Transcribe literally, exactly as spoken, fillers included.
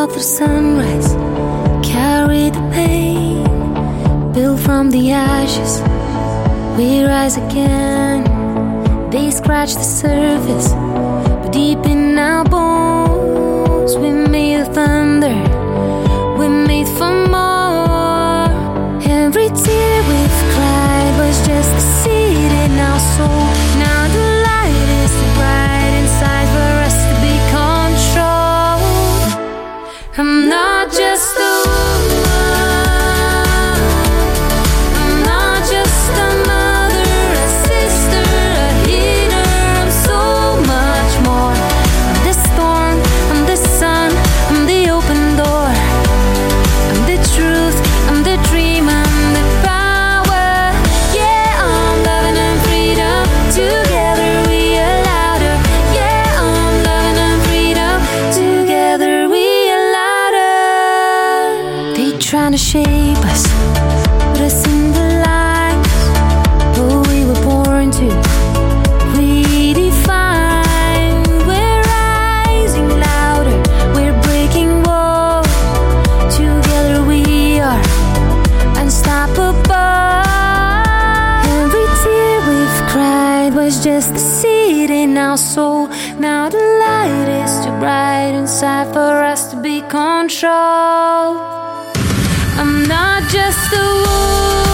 another sunrise, carry the pain, build from the ashes, we rise again. They scratch the surface, but deep in our bones we made of thunder, we made for more. Every tear we've cried was just a seed in our soul. Now the light is too bright inside for us to be controlled. I'm not just a woman, I'm not just a mother, a sister, a healer, I'm so much more. I'm the storm, I'm the sun, I'm the open door, I'm the truth, I'm the dream, I'm the power. Yeah, I'm loving and freedom, together we are louder. Yeah, I'm loving and freedom, together we are louder. They trying to shape us, put us in the lines, but we were born to redefine. We're rising louder, we're breaking walls, together we are unstoppable. Every tear we've cried was just a seed in our soul. Now the light is too bright inside for us to be controlled. I'm not just a woman,